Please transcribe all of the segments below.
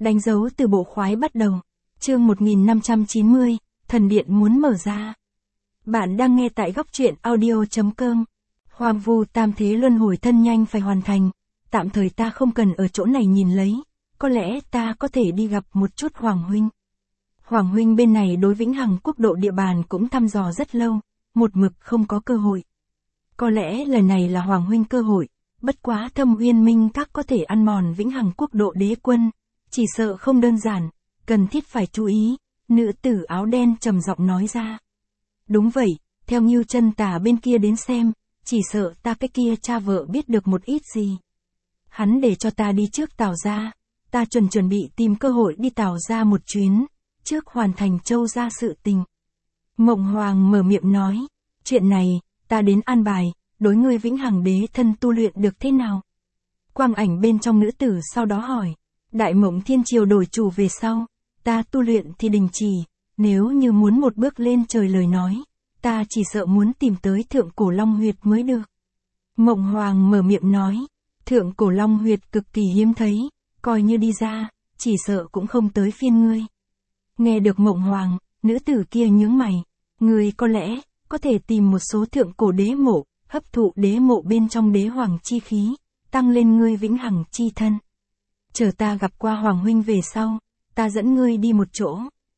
Đánh dấu từ bộ khoái bắt đầu. Chương 1590, thần điện muốn mở ra. Bạn đang nghe tại góc truyện audio.com. Hoang vu tam thế luân hồi thân nhanh phải hoàn thành. Tạm thời ta không cần ở chỗ này nhìn lấy. Có lẽ ta có thể đi gặp một chút Hoàng huynh. Hoàng huynh bên này đối Vĩnh Hằng quốc độ địa bàn cũng thăm dò rất lâu, một mực không có cơ hội. Có lẽ lần này là Hoàng huynh cơ hội, bất quá Thâm Uyên Minh các có thể ăn mòn Vĩnh Hằng quốc độ đế quân, chỉ sợ không đơn giản, cần thiết phải chú ý, nữ tử áo đen trầm giọng nói ra. Đúng vậy, theo Ngưu Chân Tà bên kia đến xem, chỉ sợ ta cái kia cha vợ biết được một ít gì. Hắn để cho ta đi trước Tào gia, ta chuẩn bị tìm cơ hội đi Tào gia một chuyến, trước hoàn thành Châu gia sự tình. Mộng Hoàng mở miệng nói, chuyện này, ta đến an bài, đối ngươi Vĩnh Hằng đế thân tu luyện được thế nào? Quang ảnh bên trong nữ tử sau đó hỏi, Đại Mộng Thiên Triều đổi chủ về sau, ta tu luyện thì đình chỉ, nếu như muốn một bước lên trời lời nói, ta chỉ sợ muốn tìm tới Thượng Cổ Long Huyệt mới được. Mộng Hoàng mở miệng nói, Thượng Cổ Long Huyệt cực kỳ hiếm thấy, coi như đi ra, chỉ sợ cũng không tới phiên ngươi. Nghe được Mộng Hoàng, nữ tử kia nhướng mày, ngươi có lẽ có thể tìm một số thượng cổ đế mộ, hấp thụ đế mộ bên trong đế hoàng chi khí, tăng lên ngươi Vĩnh Hằng chi thân. Chờ ta gặp qua Hoàng huynh về sau, ta dẫn ngươi đi một chỗ.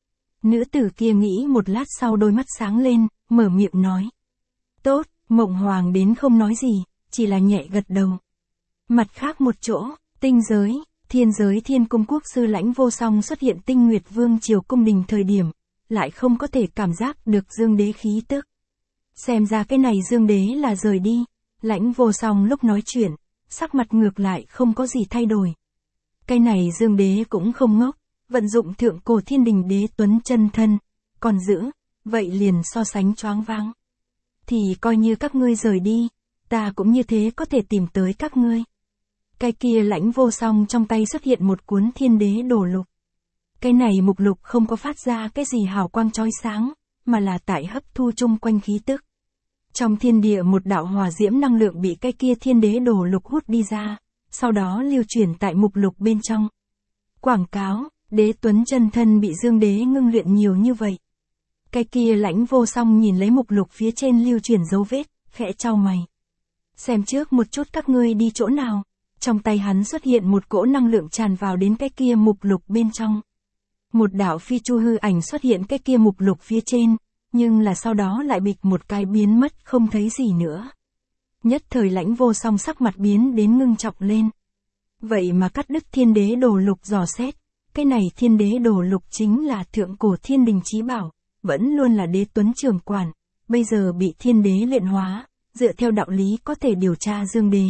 Nữ tử kia nghĩ một lát sau đôi mắt sáng lên, mở miệng nói. Tốt, Mộng Hoàng đến không nói gì, chỉ là nhẹ gật đầu. Mặt khác một chỗ, tinh giới, Thiên Cung quốc sư Lãnh Vô Song xuất hiện Tinh Nguyệt Vương triều cung đình thời điểm, lại không có thể cảm giác được Dương Đế khí tức. Xem ra cái này Dương Đế là rời đi, Lãnh Vô Song lúc nói chuyện, sắc mặt ngược lại không có gì thay đổi. Cái này Dương Đế cũng không ngốc, vận dụng Thượng Cổ Thiên Đình Đế Tuấn chân thân, còn giữ, vậy liền so sánh choáng váng. Thì coi như các ngươi rời đi, ta cũng như thế có thể tìm tới các ngươi. Cái kia Lãnh Vô Song trong tay xuất hiện một cuốn Thiên Đế Đồ Lục. Cái này mục lục không có phát ra cái gì hào quang chói sáng, mà là tại hấp thu chung quanh khí tức. Trong thiên địa một đạo hỏa diễm năng lượng bị cái kia Thiên Đế Đồ Lục hút đi ra, sau đó lưu chuyển tại mục lục bên trong. Quảng cáo, Đế Tuấn chân thân bị Dương Đế ngưng luyện nhiều như vậy. Cái kia Lãnh Vô Song nhìn lấy mục lục phía trên lưu chuyển dấu vết, khẽ chau mày. Xem trước một chút các ngươi đi chỗ nào. Trong tay hắn xuất hiện một cỗ năng lượng tràn vào đến cái kia mục lục bên trong. Một đạo phi chu hư ảnh xuất hiện cái kia mục lục phía trên, nhưng là sau đó lại bịch một cái biến mất không thấy gì nữa. Nhất thời Lãnh Vô Song sắc mặt biến đến ngưng trọng lên. Vậy mà cắt đứt Thiên Đế Đồ Lục dò xét, cái này Thiên Đế Đồ Lục chính là Thượng Cổ Thiên Đình chí bảo, vẫn luôn là Đế Tuấn trưởng quản, bây giờ bị Thiên Đế luyện hóa, dựa theo đạo lý có thể điều tra Dương Đế.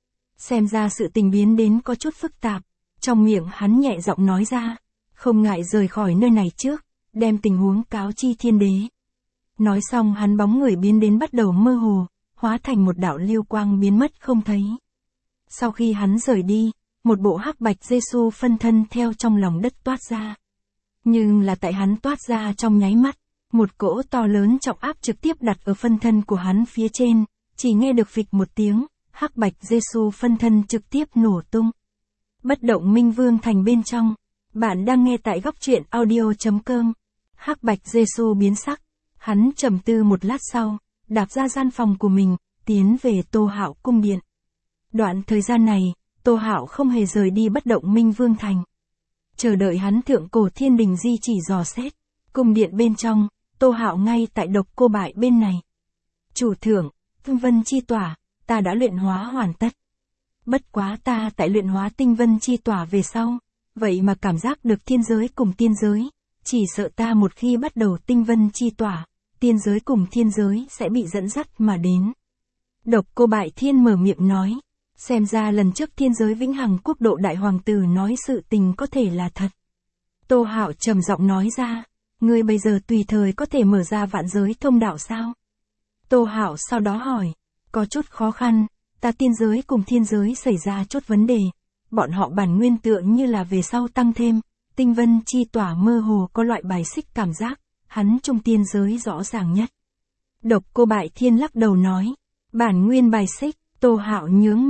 Xem ra sự tình biến đến có chút phức tạp, trong miệng hắn nhẹ giọng nói ra, không ngại rời khỏi nơi này trước, đem tình huống cáo chi Thiên Đế. Nói xong hắn bóng người biến đến bắt đầu mơ hồ, hóa thành một đạo lưu quang biến mất không thấy. Sau khi hắn rời đi, một bộ hắc bạch Giê-xu phân thân theo trong lòng đất toát ra. Nhưng là tại hắn toát ra trong nháy mắt, một cỗ to lớn trọng áp trực tiếp đặt ở phân thân của hắn phía trên, chỉ nghe được phịch một tiếng. Hắc bạch Giê-xu phân thân trực tiếp nổ tung. Bất động Minh Vương thành bên trong. Bạn đang nghe tại góc truyện audio.com. Hắc bạch Giê-xu biến sắc. Hắn trầm tư một lát sau, đạp ra gian phòng của mình, tiến về Tô Hạo cung điện. Đoạn thời gian này, Tô Hạo không hề rời đi bất động Minh Vương thành. Chờ đợi hắn Thượng Cổ Thiên Đình di chỉ dò xét. Cung điện bên trong, Tô Hạo ngay tại Độc Cô Bại bên này. Chủ thượng, Tinh Vân chi tỏa. Ta đã luyện hóa hoàn tất. Bất quá ta tại luyện hóa Tinh Vân chi tỏa về sau, vậy mà cảm giác được thiên giới cùng tiên giới, chỉ sợ ta một khi bắt đầu Tinh Vân chi tỏa, tiên giới cùng thiên giới sẽ bị dẫn dắt mà đến. Độc Cô Bại Thiên mở miệng nói, xem ra lần trước thiên giới Vĩnh Hằng quốc độ đại hoàng tử nói sự tình có thể là thật. Tô Hạo trầm giọng nói ra, ngươi bây giờ tùy thời có thể mở ra vạn giới thông đạo sao? Tô Hạo sau đó hỏi. Có chút khó khăn, ta tiên giới cùng thiên giới xảy ra chút vấn đề, bọn họ bản nguyên tựa như là về sau tăng thêm, Tinh Vân chi tỏa mơ hồ có loại bài xích cảm giác, hắn trong tiên giới rõ ràng nhất. Độc Cô Bại Thiên lắc đầu nói, bản nguyên bài xích, Tô Hạo nhướng mày,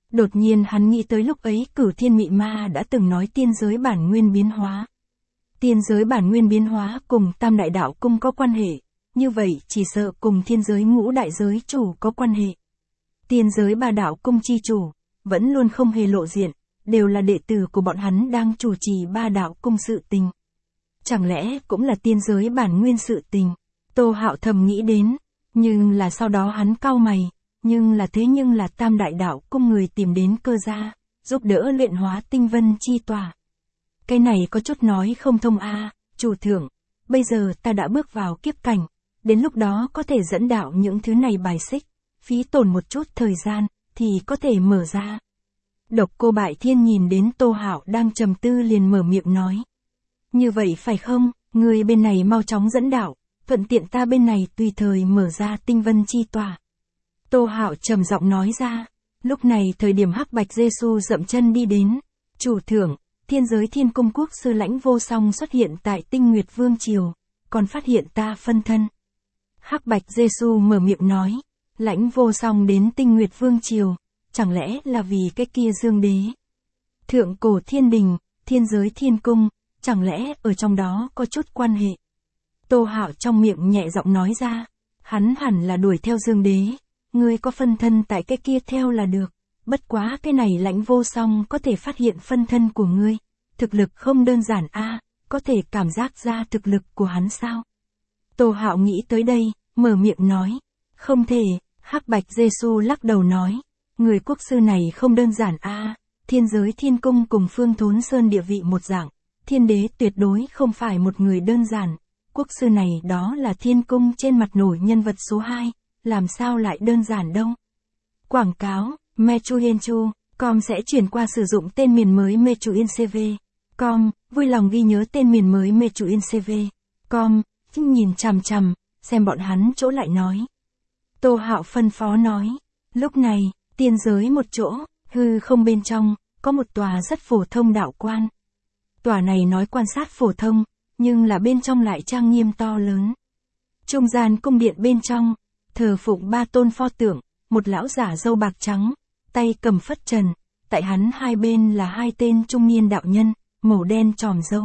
Đột nhiên hắn nghĩ tới lúc ấy Cửu Thiên Mị Ma đã từng nói tiên giới bản nguyên biến hóa. Tiên giới bản nguyên biến hóa cùng Tam Đại Đạo Cung có quan hệ, như vậy chỉ sợ cùng thiên giới Ngũ Đại Giới Chủ có quan hệ. Tiên giới Ba Đạo Cung chi chủ, vẫn luôn không hề lộ diện, đều là đệ tử của bọn hắn đang chủ trì Ba Đạo Cung sự tình. Chẳng lẽ cũng là tiên giới bản nguyên sự tình? Tô Hạo thầm nghĩ đến, nhưng là sau đó hắn cau mày, nhưng là Tam Đại Đạo Cung người tìm đến Cơ gia, giúp đỡ luyện hóa tinh vân chi tỏa. Cái này có chút nói không thông a, chủ thượng, bây giờ ta đã bước vào kiếp cảnh, đến lúc đó có thể dẫn đạo những thứ này bài xích, phí tổn một chút thời gian, thì có thể mở ra. Độc Cô Bại Thiên nhìn đến Tô Hạo đang trầm tư liền mở miệng nói. Như vậy phải không, người bên này mau chóng dẫn đạo, thuận tiện ta bên này tùy thời mở ra tinh vân chi tỏa. Tô Hạo trầm giọng nói ra, lúc này thời điểm Hắc Bạch Giê-xu dậm chân đi đến, chủ thượng, thiên giới Thiên Cung Quốc sư Lãnh Vô Song xuất hiện tại Tinh Nguyệt Vương Triều, còn phát hiện ta phân thân. Hắc Bạch Giê-xu mở miệng nói, Lãnh Vô Song đến Tinh Nguyệt Vương Triều, chẳng lẽ là vì cái kia Dương Đế? Thượng cổ thiên đình, thiên giới Thiên Cung, chẳng lẽ ở trong đó có chút quan hệ? Tô Hạo trong miệng nhẹ giọng nói ra, hắn hẳn là đuổi theo Dương Đế, ngươi có phân thân tại cái kia theo là được, bất quá cái này Lãnh Vô Song có thể phát hiện phân thân của ngươi, thực lực không đơn giản a, có thể cảm giác ra thực lực của hắn sao? Tô Hạo nghĩ tới đây, mở miệng nói, không thể. Hắc Bạch Giê-xu lắc đầu nói, người quốc sư này không đơn giản a, thiên giới Thiên Cung cùng Phương Thốn Sơn địa vị một dạng, thiên đế tuyệt đối không phải một người đơn giản, quốc sư này đó là Thiên Cung trên mặt nổi nhân vật số 2, làm sao lại đơn giản đâu. Quảng cáo, Mechuyenchu.com sẽ chuyển qua sử dụng tên miền mới Mechuyencv.com, vui lòng ghi nhớ tên miền mới Mechuyencv.com, nhìn chằm chằm, xem bọn hắn chỗ lại nói. Tô Hạo phân phó nói, lúc này, tiên giới một chỗ, hư không bên trong, có một tòa rất phổ thông đạo quan. Tòa này nói quan sát phổ thông, nhưng là bên trong lại trang nghiêm to lớn. Trung gian cung điện bên trong, thờ phụng 3 tôn pho tượng, một lão giả râu bạc trắng, tay cầm phất trần, tại hắn hai bên là 2 tên trung niên đạo nhân, màu đen tròm râu.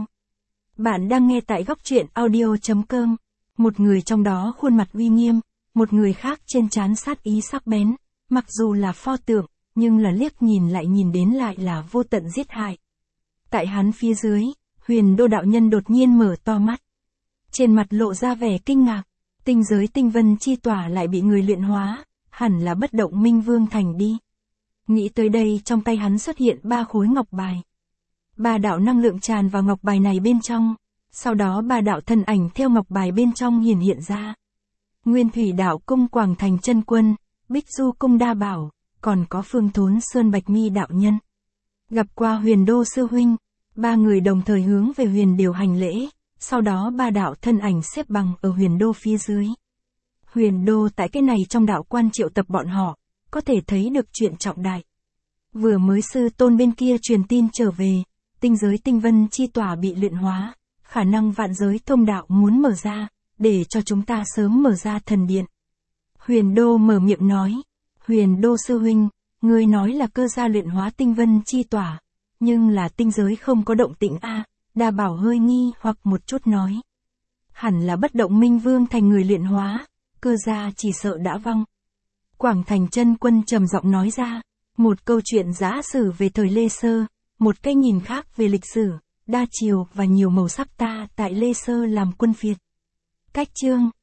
Bạn đang nghe tại góc truyện audio.com, một người trong đó khuôn mặt uy nghiêm, một người khác trên trán sát ý sắc bén, mặc dù là pho tượng, nhưng là liếc nhìn lại nhìn đến lại là vô tận giết hại. Tại hắn phía dưới, Huyền Đô đạo nhân đột nhiên mở to mắt. Trên mặt lộ ra vẻ kinh ngạc, tinh giới tinh vân chi tỏa lại bị người luyện hóa, hẳn là bất động minh vương thành đi. Nghĩ tới đây trong tay hắn xuất hiện 3 khối ngọc bài. 3 đạo năng lượng tràn vào ngọc bài này bên trong, sau đó 3 đạo thân ảnh theo ngọc bài bên trong hiện ra. Nguyên Thủy Đạo Cung Quảng Thành Chân Quân, Bích Du Cung Đa Bảo, còn có Phương Thốn Sơn Bạch Mi đạo nhân. Gặp qua Huyền Đô sư huynh, 3 người đồng thời hướng về Huyền Điều hành lễ, sau đó 3 đạo thân ảnh xếp bằng ở Huyền Đô phía dưới. Huyền Đô tại cái này trong đạo quan triệu tập bọn họ, có thể thấy được chuyện trọng đại. Vừa mới sư tôn bên kia truyền tin trở về, tinh giới tinh vân chi tỏa bị luyện hóa, khả năng vạn giới thông đạo muốn mở ra, để cho chúng ta sớm mở ra thần điện. Huyền Đô mở miệng nói, Huyền Đô sư huynh, ngươi nói là Cơ gia luyện hóa tinh vân chi tỏa, nhưng là tinh giới không có động tĩnh a. Đa Bảo hơi nghi hoặc một chút nói. Hẳn là bất động minh vương thành người luyện hóa, Cơ gia chỉ sợ đã vong. Quảng Thành Chân Quân trầm giọng nói ra, một câu chuyện giả sử về thời Lê Sơ, một cái nhìn khác về lịch sử, đa chiều và nhiều màu sắc ta tại Lê Sơ làm quân phiệt. Cách chương